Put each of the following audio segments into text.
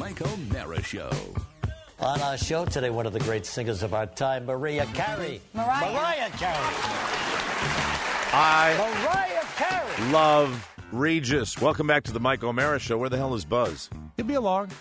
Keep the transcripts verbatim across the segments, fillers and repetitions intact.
Mike O'Meara Show. On our show today, one of the great singers of our time, Mariah Carey. Mariah. Mariah Carey. I Mariah Carey. love Regis. Welcome back to the Mike O'Meara Show. Where the hell is Buzz? He'll be along.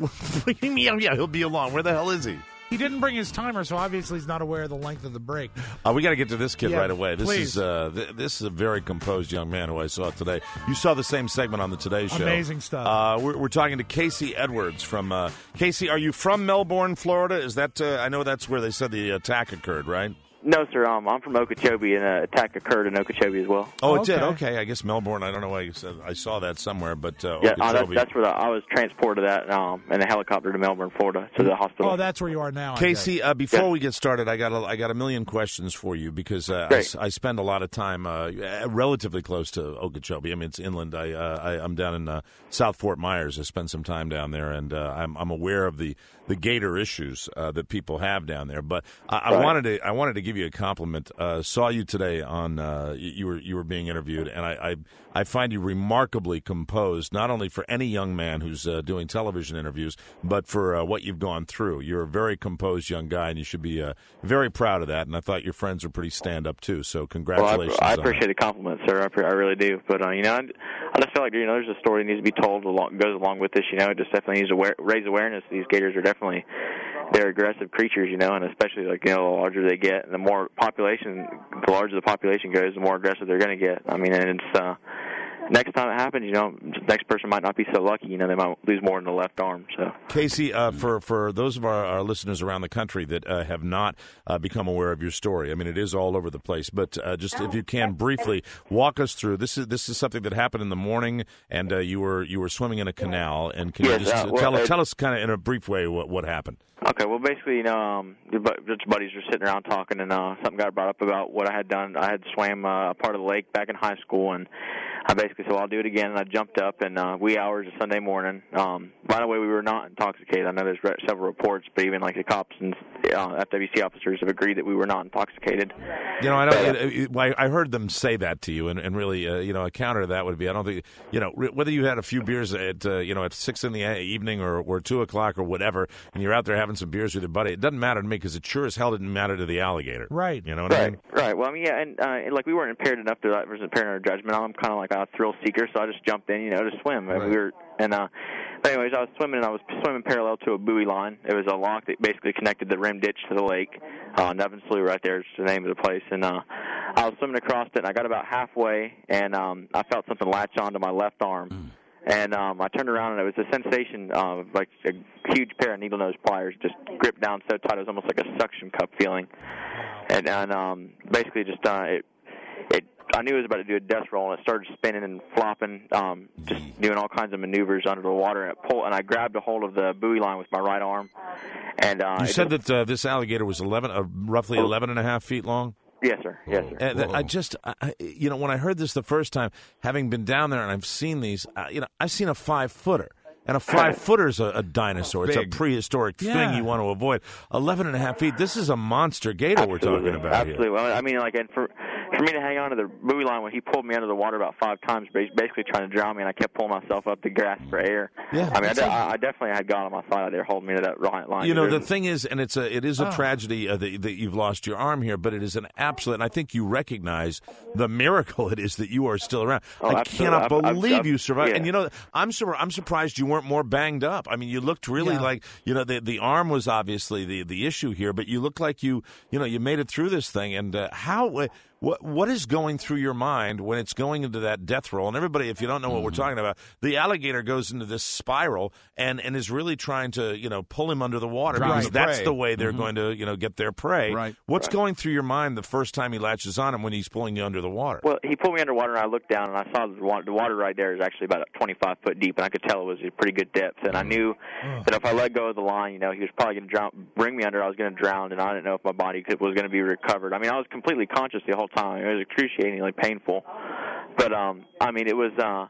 yeah, yeah, he'll be along. Where the hell is he? He didn't bring his timer, so obviously he's not aware of the length of the break. Uh, we got to get to this kid Yeah, right away. This please. is uh, th- this is a very composed young man who I saw today. You saw the same segment on the Today Show. Amazing stuff. Uh, we're, we're talking to Casey Edwards from uh, Casey. Are you from Melbourne, Florida? Is that uh, I know that's where they said the attack occurred, right? No, sir. Um, I'm from Okeechobee, and an attack occurred in Okeechobee as well. Oh, it Okay. did. Okay, I guess Melbourne. I don't know why you said. I saw that somewhere, but uh, Yeah, uh, that's, Okeechobee. that's where the, I was transported that um, in a helicopter to Melbourne, Florida, to the hospital. Oh, that's where you are now. I Casey, guess. uh, before Yeah. we get started, I got a, I got a million questions for you because uh, I, Great. s- I spend a lot of time uh, relatively close to Okeechobee. I mean, it's inland. I, uh, I I'm down in uh, South Fort Myers. I spend some time down there, and uh, I'm I'm aware of the the gator issues uh, that people have down there. But I, I Right. wanted to I wanted to give you a compliment. Uh, saw you today on uh, you you were you were being interviewed, and I, I I find you remarkably composed, not only for any young man who's uh, doing television interviews, but for uh, what you've gone through. You're a very composed young guy, and you should be uh, very proud of that. And I thought your friends were pretty stand-up, too, so Well, congratulations. I, I on appreciate that. the compliment, sir. I, pre- I really do. But, uh, you know, I, I just feel like, you know, there's a story that needs to be told along, goes along with this, you know. It just definitely needs to aware, raise awareness. These gators are definitely, they're aggressive creatures, you know, and especially, like, you know, the larger they get, and the more population, the larger the population goes, the more aggressive they're going to get. I mean, and it's, uh, next time it happens, you know, the next person might not be so lucky. You know, they might lose more in the left arm. So, Casey, uh, for, for those of our, our listeners around the country that uh, have not uh, become aware of your story, I mean, it is all over the place, but uh, just if you can briefly walk us through, this is this is something that happened in the morning, and uh, you were you were swimming in a canal, and can Yes, you just uh, well, tell, uh, tell us kind of in a brief way what, what happened? okay, well, basically, you know, um, your bu- just buddies were sitting around talking, and uh, something got brought up about what I had done. I had swam uh, a part of the lake back in high school, and I basically said, well, I'll do it again, and I jumped up, and uh, wee hours of Sunday morning. Um, by the way, we were not intoxicated. I know there's re- several reports, but even like the cops and uh, F W C officers have agreed that we were not intoxicated. You know, I don't. It, it, I I heard them say that to you, and, and really, uh, you know, a counter to that would be, I don't think, you know, whether you had a few beers at, uh, you know, at six in the evening or, or two o'clock or whatever, and you're out there having some beers with your buddy, it doesn't matter to me because it sure as hell didn't matter to the alligator. Right. You know what I Right, mean? right. Well, I mean, yeah, and, uh, and like we weren't impaired enough to that was impaired in our judgment. I'm kind of like a thrill seeker, so I just jumped in, you know, to swim. And Right. we were, and uh, but anyways, I was swimming, and I was swimming parallel to a buoy line. It was a lock that basically connected the rim ditch to the lake. Uh, Nevin Slough, right there, is the name of the place. And uh, I was swimming across it, and I got about halfway, and um, I felt something latch onto my left arm. Mm. And um, I turned around, and it was a sensation of like a huge pair of needle-nose pliers just gripped down so tight. It was almost like a suction cup feeling. And, and um, basically just uh, it, it, I knew it was about to do a death roll, and it started spinning and flopping, um, just doing all kinds of maneuvers under the water. And, it pulled, and I grabbed a hold of the buoy line with my right arm. And uh, You it said just, that uh, this alligator was eleven, uh, roughly eleven and a half feet long. yes, sir. Yes, sir. And I just, I, I- you know, when I heard this the first time, having been down there and I've seen these, uh, you know, I've seen a five footer. And a five-footer's a, a dinosaur. It's a Big. prehistoric Yeah. thing you want to avoid. Eleven and a half feet, this is a monster gator we're talking about Absolutely. here. Well, I mean, like, and for for me to hang on to the buoy line when he pulled me under the water about five times, bas- basically trying to drown me, and I kept pulling myself up to grasp for air. Yeah, I mean, I, it's de- like- I, I definitely had God on my side out there holding me to that ri- line. You know, the There's- thing is, and it's a, it is a Oh. tragedy uh, that, that you've lost your arm here, but it is an absolute, and I think you recognize the miracle it is that you are still around. Oh, I absolutely. cannot I've- I've- believe I've- you survived. yeah. And, you know, I'm, sur- I'm surprised you weren't more banged up. I mean, you looked really Yeah. like, you know, the, the arm was obviously the, the issue here, but you looked like you, you know, you made it through this thing. And uh, how, uh, what, what is going through your mind when it's going into that death roll? And everybody, if you don't know what we're talking about, the alligator goes into this spiral and, and is really trying to, you know, pull him under the water Drown because the that's prey. the way they're going to, you know, get their prey. Right. What's going through your mind the first time he latches on him when he's pulling you under the water? Well, he pulled me underwater, and I looked down, and I saw the water, the water right there is actually about twenty-five foot deep, and I could tell it was a pretty good depth. And I knew that if I let go of the line, you know, he was probably going to drown, bring me under. I was going to drown, and I didn't know if my body could, was going to be recovered. I mean, I was completely conscious the whole time. It was excruciatingly painful, but um, I mean, it was. Uh,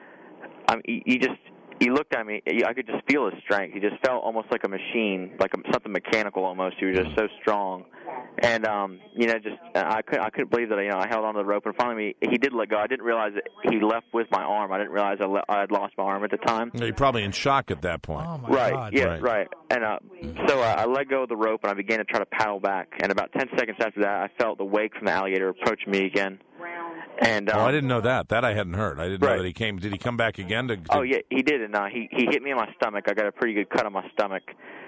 I mean, he, he just. He looked at me. I could just feel his strength. He just felt almost like a machine, like a, something mechanical almost. He was just so strong. And um, you know, just I couldn't I couldn't believe that you know I held onto the rope, and finally he did let go. I didn't realize that he left with my arm. I didn't realize I, le- I had lost my arm at the time. You're probably in shock at that point. Oh my right? God. Yeah, right. right. And uh, so uh, I let go of the rope, and I began to try to paddle back. And about ten seconds after that, I felt the wake from the alligator approach me again. And um, oh, I didn't know that. That I hadn't heard. I didn't right. know that he came. Did he come back again? To, to... Oh yeah, he did, and uh, he he hit me in my stomach. I got a pretty good cut on my stomach.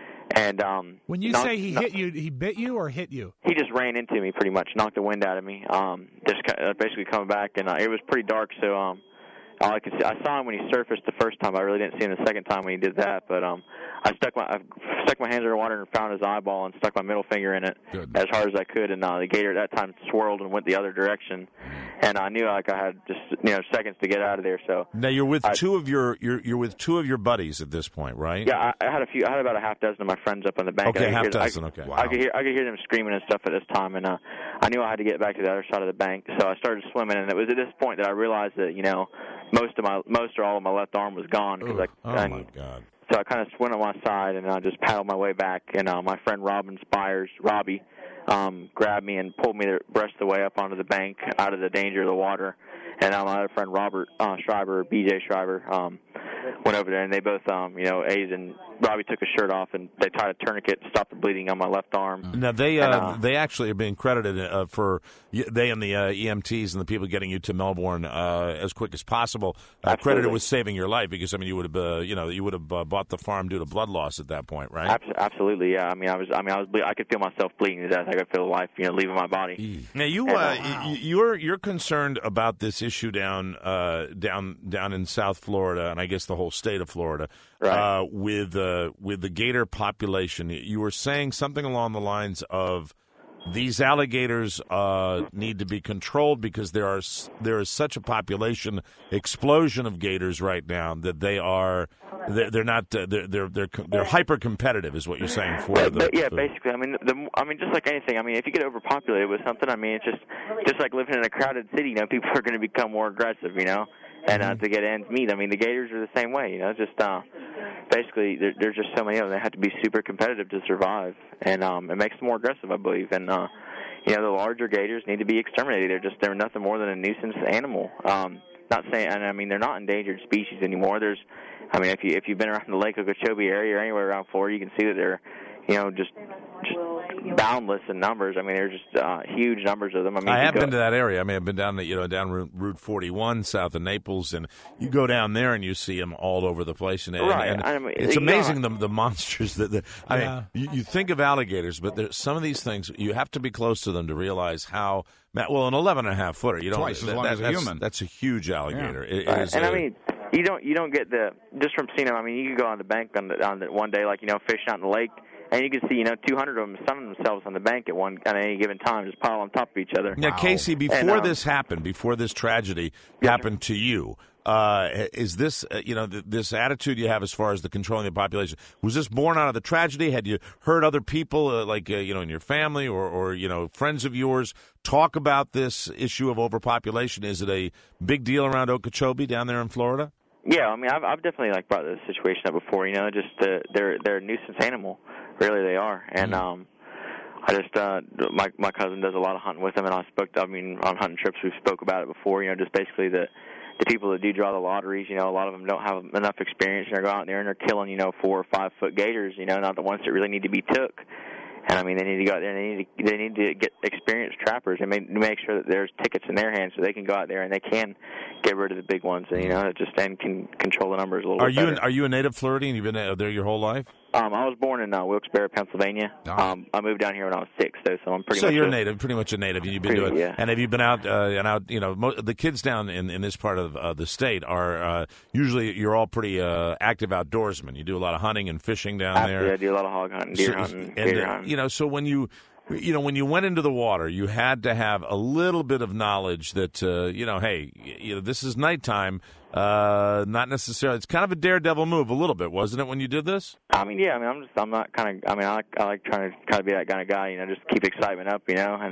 And um, when you knocked, say he hit you, he bit you or hit you? He just ran into me, pretty much, knocked the wind out of me. Um, just uh, basically coming back, and uh, it was pretty dark, so um, all I could see, I saw him when he surfaced the first time. I really didn't see him the second time when he did that, but um, I stuck my I stuck my hands in the water and found his eyeball and stuck my middle finger in it Good. as hard as I could, and uh, the gator at that time swirled and went the other direction, and I knew like I had just you know seconds to get out of there. So now you're with I, two of your you're you're with two of your buddies at this point, right? yeah, I, I had a few. I had about a half dozen of my friends up on the bank. Okay, and I half could hear, dozen. I, okay. I could hear I could hear them screaming and stuff at this time, and uh, I knew I had to get back to the other side of the bank. So I started swimming, and it was at this point that I realized that you know most of my most or all of my left arm was gone because I oh and, my God. So I kind of went on my side and I just paddled my way back. And uh, my friend Robin Spires, Robbie, um, grabbed me and pulled me the rest of the way up onto the bank, out of the danger of the water. And uh, my other friend Robert uh, Schreiber, B J Schreiber, um, went over there, and they both, um, you know, A's and Robbie took his shirt off, and they tied a tourniquet to stop the bleeding on my left arm. Now they uh, and, uh, they actually are being credited uh, for they and the uh, E M Ts and the people getting you to Melbourne uh, as quick as possible. Uh, credited with saving your life because I mean you would have uh, you know you would have uh, bought the farm due to blood loss at that point, right? Absolutely, yeah. I mean, I was I mean I was ble- I could feel myself bleeding to death. I could feel life, you know, leaving my body. Now you and, uh, uh, y- you're you're concerned about this issue down uh, down down in South Florida and I guess the whole state of Florida right. uh, with uh, with the gator population. You were saying something along the lines of these alligators uh, need to be controlled because there are there is such a population explosion of gators right now that they are they're, they're not uh, they're they're they're, they're hyper competitive is what you're saying for yeah, the yeah the, basically I mean the I mean just like anything I mean if you get overpopulated with something I mean it's just just like living in a crowded city you know people are going to become more aggressive you know and uh, to get ends meet I mean the gators are the same way you know just uh, basically there, there's just so many of them they have to be super competitive to survive and um, it makes them more aggressive I believe and uh, you know the larger gators need to be exterminated they're just they're nothing more than a nuisance animal um, not saying and I mean they're not endangered species anymore there's I mean if you if you've been around the Lake Okeechobee area or anywhere around Florida you can see that they're you know just just boundless in numbers. I mean, they're just uh, huge numbers of them. I mean, I have go, been to that area. I mean, I've been down, the, you know, down Route forty-one south of Naples, and you go down there and you see them all over the place. And, right. and, and I mean, it's you amazing know, the the monsters that. The, I yeah. mean, you, you think of alligators, but there, some of these things you have to be close to them to realize how. Well, an eleven and a half footer, you don't. Twice as that, long that, as a that's, human. That's a huge alligator. Yeah. It, right. it is and a, I mean, you don't you don't get the just from seeing them. I mean, you can go on the bank on the on the one day, like you know, fishing out in the lake. And you can see, you know, two hundred of them sunning themselves on the bank at one at any given time, just pile on top of each other. Now, Casey, before and, um, this happened, before this tragedy yes, happened sir. to you, uh, is this, uh, you know, th- this attitude you have as far as the controlling the population, was this born out of the tragedy? Had you heard other people, uh, like, uh, you know, in your family or, or, you know, friends of yours talk about this issue of overpopulation? Is it a big deal around Okeechobee down there in Florida? Yeah, I mean, I've, I've definitely like brought this situation up before. You know, just uh, they're they're a nuisance animal, really they are. And mm. um, I just uh, my my cousin does a lot of hunting with them, and I spoke. I mean, on hunting trips we spoke about it before. You know, just basically the the people that do draw the lotteries. You know, a lot of them don't have enough experience, and they're going out there and they're killing you know four or five foot gators. You know, not the ones that really need to be took. And I mean, they need to go out there and they need to, they need to get experienced trappers and make, make sure that there's tickets in their hands so they can go out there and they can get rid of the big ones and, you know, just then can control the numbers a little are bit you better. An, are you a native Floridian? You've been there your whole life? Um, I was born in uh, Wilkes-Barre, Pennsylvania. Oh. Um, I moved down here when I was six, though, so I'm pretty so much you're a, native, pretty much a native. You've been pretty, doing, yeah. and have you been out uh, and out? You know, mo- the kids down in, in this part of uh, the state are uh, usually you're all pretty uh, active outdoorsmen. You do a lot of hunting and fishing down Absolutely, there. I do a lot of hog hunting, deer So- hunting, and, deer uh, hunting. you know, so when you. You know, when you went into the water, you had to have a little bit of knowledge that, uh, you know, hey, you know, this is nighttime. Uh, not necessarily. It's kind of a daredevil move, a little bit, wasn't it, when you did this? I mean, yeah. I mean, I'm just, I'm not kind of. I mean, I like, I like trying to kind of be that kind of guy. You know, just keep excitement up. You know, and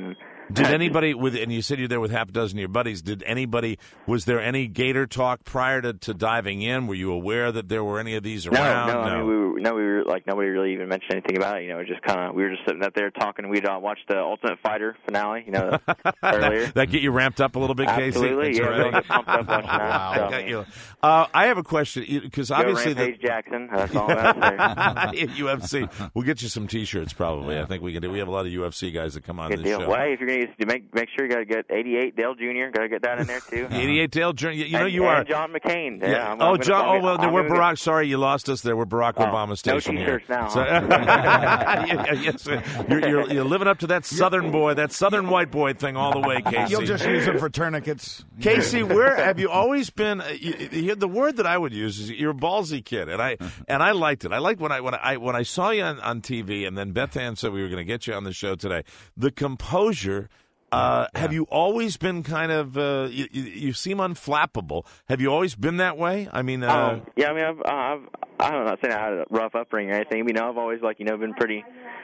Did anybody with and you said you're there with half a dozen of your buddies? Did anybody was there any gator talk prior to, to diving in? Were you aware that there were any of these around? No, no, no. I mean, we were, no, we were like nobody really even mentioned anything about it. You know, it just kind of we were just sitting out there talking. We'd uh, watched the Ultimate Fighter finale, you know, earlier. that, that get you ramped up a little bit, Casey? Absolutely, That's yeah. right. We'll get pumped up watching that. Wow, So, I got you. Uh, I have a question because obviously Go Rampage the Jackson. That's all I'm saying. U F C. We'll get you some T-shirts probably. Yeah. I think we can do. We have a lot of U F C guys that come on Good this deal. show. Well, hey, if you're going to make make sure you got to get eighty-eight Dale Junior Got to get that in there too. eighty-eight Dale Junior You know and, you are and John McCain. Yeah. Yeah. I'm, oh, I'm John. Gonna, oh, well, I'm we're gonna Barack. get, Sorry, you lost us there. We're Barack oh, Obama station no here. T-shirts now. So, Huh? yes, you're, you're, you're living up to that Southern boy, that Southern white boy thing all the way, Casey. You'll just use them for tourniquets. Casey, where have you always been? Uh, you, you, the word that I would use is you're a ballsy kid, and I and I liked it. I liked when I when I when I saw you on, on T V, and then Beth Ann said we were going to get you on the show today. The composure. Uh, yeah. Have you always been kind of? Uh, you, you seem unflappable. Have you always been that way? I mean, uh, um, yeah. I mean, I've, I've I'm not saying I had a rough upbringing or anything. You know, I've always like you know been pretty.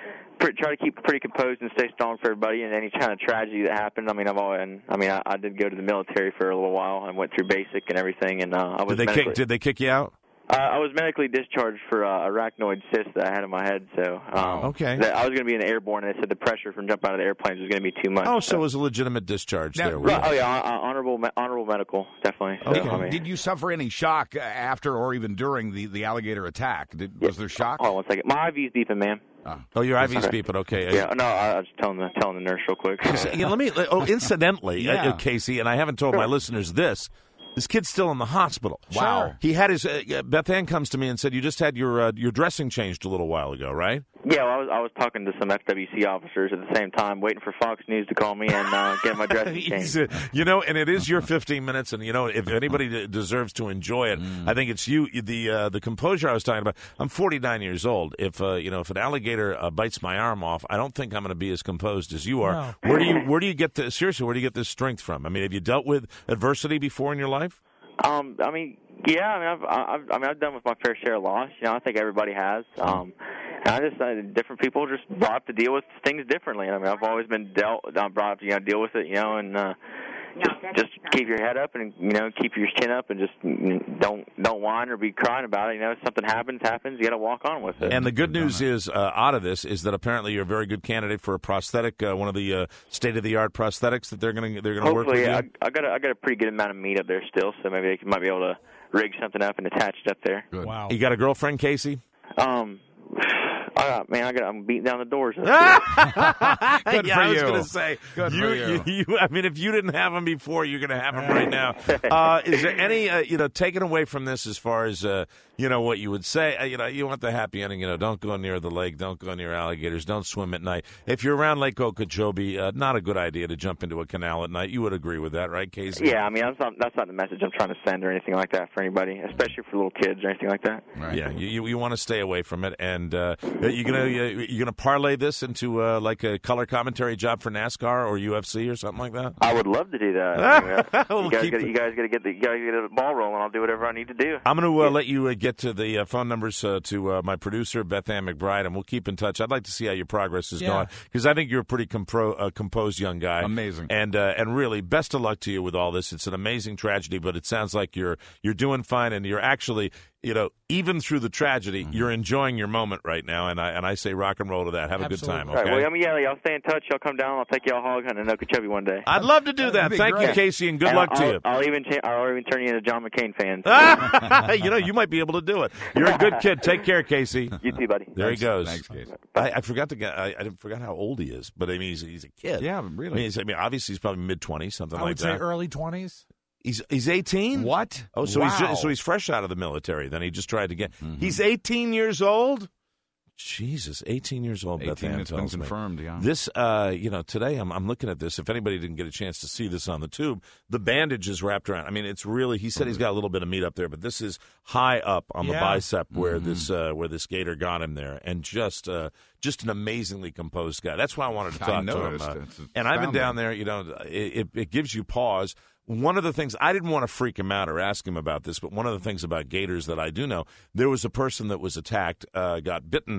Try to keep pretty composed and stay strong for everybody. And any kind of tragedy that happened, I mean, I've always, and, I mean, I, I did go to the military for a little while and went through basic and everything. And uh, I was did they medically, kick? Did they kick you out? Uh, I was medically discharged for uh, arachnoid cyst that I had in my head. So um, okay, that I was going to be in the airborne, and they said the pressure from jumping out of the airplanes was going to be too much. Oh, so, so it was a legitimate discharge now, there. Right, oh yeah, uh, honorable honorable medical, definitely. So, Okay. I mean, Did you suffer any shock after or even during the, the alligator attack? Did, yeah. Was there shock? Hold on one second. My I V's beeping, man. Oh, oh your I V's okay. beeping. Okay. Yeah, no, I was telling the telling the nurse real quick. Yeah, let me. Oh, incidentally, Yeah. uh, Casey, and I haven't told my listeners this. This kid's still in the hospital. Wow. Sure. He had his. Uh, Beth Ann comes to me and said, "You just had your uh, your dressing changed a little while ago, right?" Yeah, well, I was I was talking to some F W C officers at the same time, waiting for Fox News to call me and uh, get my dressing changed. Uh, you know, and it is your fifteen minutes, and you know, if anybody d- deserves to enjoy it, mm. I think it's you. The uh, the composure I was talking about. I'm forty-nine years old. If uh, you know, if an alligator uh, bites my arm off, I don't think I'm going to be as composed as you are. No. Where do you where do you get the seriously? Where do you get this strength from? I mean, have you dealt with adversity before in your life? Um, I mean, yeah, I mean, I've, I've, I mean, I've done with my fair share of loss. You know, I think everybody has. Um, and I just, uh, different people just brought up to deal with things differently. I mean, I've always been dealt, uh, brought up to, you know, deal with it, you know, and, uh, just, just keep your head up and, you know, keep your chin up and just don't, don't whine or be crying about it. You know, if something happens, happens. You got to walk on with it. And the good news is, uh, out of this, is that apparently you're a very good candidate for a prosthetic, uh, one of the uh, state-of-the-art prosthetics that they're going to they're going to work with Hopefully, you. I, I got a, I got a pretty good amount of meat up there still, so maybe they might be able to rig something up and attach it up there. Good. Wow. You got a girlfriend, Casey? Um, I, man, I got I'm beating down the doors. Good yeah, for I was you. going to say, Good you, for you. you, you. I mean, if you didn't have them before, you're going to have them right now. Uh, is there any, uh, you know, taken away from this as far as, uh, you know, what you would say? Uh, you know, you want the happy ending. You know, don't go near the lake, don't go near alligators, don't swim at night. If you're around Lake Okeechobee, uh, not a good idea to jump into a canal at night. You would agree with that, right, Casey? Yeah, I mean that's not that's not the message I'm trying to send or anything like that for anybody, especially for little kids or anything like that. Right. Yeah, you, you, you want to stay away from it, and uh, you're gonna you're gonna parlay this into uh, like a color commentary job for NASCAR or U F C or something like that. I would love to do that. I mean, uh, We'll you guys keep got the- you guys got to get the you guys get the ball rolling. I'll do whatever I need to do. I'm going to uh, let you uh, get to the uh, phone numbers uh, to uh, my producer, Beth Ann McBride, and we'll keep in touch. I'd like to see how your progress is Yeah. going, because I think you're a pretty compro- uh, composed young guy. Amazing. And uh, and really, best of luck to you with all this. It's an amazing tragedy, but it sounds like you're you're doing fine, and you're actually, you know, even through the tragedy, Mm-hmm. you're enjoying your moment right now, and I and I say rock and roll to that. Have a good time, Absolutely. okay? All right. Well, I mean, yeah, y'all stay in touch. Y'all come down. I'll take y'all hog hunting in Okeechobee one day. I'd love to do that. That'd be Thank you, great. Casey, and good And luck I'll, to you. I'll even cha- I'll even turn you into a John McCain fan. You know, you might be able to do it. You're a good kid. Take care, Casey. You too, buddy. There Thanks- he goes. Thanks, Casey. I, I forgot to get. I, I forgot how old he is, but I mean, he's he's a kid. Yeah, I mean, really. he's, I mean obviously he's probably mid twenties, something I like would say that. early twenties. He's he's eighteen. What? Oh, so wow. he's just, so he's fresh out of the military. Then he just tried to get. He's eighteen years old. Jesus, eighteen years old. Beth eighteen, Ann it's been tells me. confirmed, yeah. This, uh, you know, today I'm I'm looking at this. If anybody didn't get a chance to see this on the tube, the bandage is wrapped around. I mean, it's really. He said he's got a little bit of meat up there, but this is high up on the Yeah. bicep where this uh, where this gator got him there, and just uh, just an amazingly composed guy. That's why I wanted to I talk to him. noticed. Uh, It's and I've been astounding. down there. You know, it, it, it gives you pause. One of the things, I didn't want to freak him out or ask him about this, but one of the things about gators that I do know, there was a person that was attacked, uh, got bitten,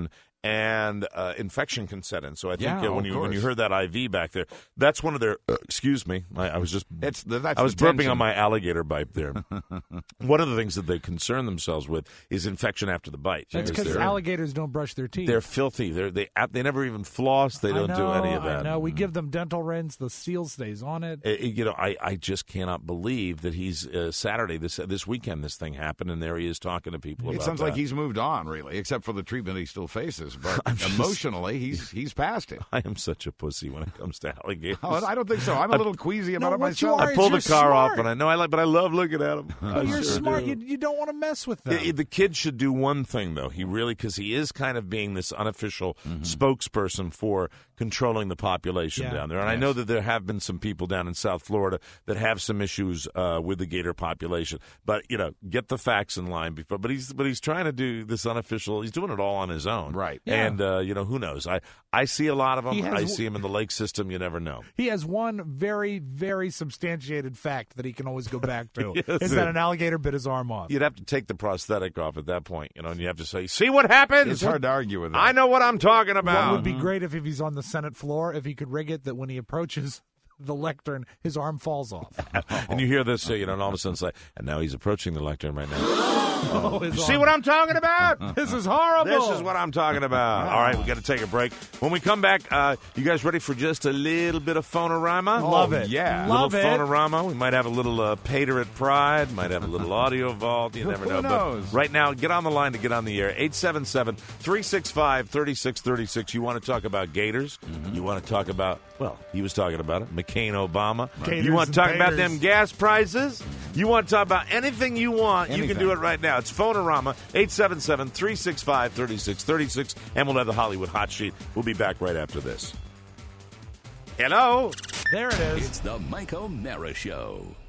and uh, infection can set in. So I think Yeah, uh, when of you when you course. heard that I V back there, that's one of their. Uh, excuse me, I, I was just. It's the, that's I was the burping tension. on my alligator bite there. One of the things that they concern themselves with is infection after the bite. That's because they're- alligators don't brush their teeth. They're filthy. They're, they they never even floss. They don't I know, do any of that. I know. We give them dental rinse. The seal stays on it. Uh, you know, I, I just cannot believe that he's uh, Saturday this uh, this weekend. This thing happened, and there he is talking to people. It about sounds that. like he's moved on, really, except for the treatment he still faces. But emotionally, he's he's past it. I am such a pussy when it comes to alligators. Oh, I don't think so. I'm a little queasy about No, it what you myself. are I is pull the you're car smart. off, and I know I like, but I love looking at him. I You're sure smart. do. You, you don't want to mess with them. The, the kid should do one thing, though. He really, because he is kind of being this unofficial spokesperson for controlling the population Yeah. down there. And I know that there have been some people down in South Florida that have some issues uh, with the gator population. But you know, get the facts in line before. But he's but he's trying to do this unofficial. He's doing it all on his own, Right. Yeah. And uh, you know, who knows? I I see a lot of them. He has I w- see them in the lake system. You never know. He has one very, very substantiated fact that he can always go back to. Yes, is it- that an alligator bit his arm off? You'd have to take the prosthetic off at that point, you know, and you have to say, "See what happens." It's hard to argue with that. I know what I'm talking What about. would be great if, if he's on the Senate floor, if he could rig it that when he approaches the lectern, his arm falls off. And you hear this, uh, you know, and all of a sudden it's like, and now he's approaching the lectern right now. Oh, his See arm- what I'm talking about? This is horrible. This is what I'm talking about. All right, we got to take a break. When we come back, uh, you guys ready for just a little bit of phonorama? Love Oh, it. yeah. Love little it. phonorama. We might have a little uh, Pater at Pride. Might have a little audio vault. You never Who know. knows? But right now, get on the line to get on the air. eight seven seven, three six five, three six three six. You want to talk about Gators? Mm-hmm. You want to talk about, well, he was talking about it, McCain, Obama. Gators you want to and talk about Paters. them gas prices? You want to talk about anything you want, you can Anything. do it right now. It's Phonorama, eight seven seven, three six five, three six three six, and we'll have the Hollywood Hot Sheet. We'll be back right after this. Hello? There it is. It's the Mike O'Mara Show.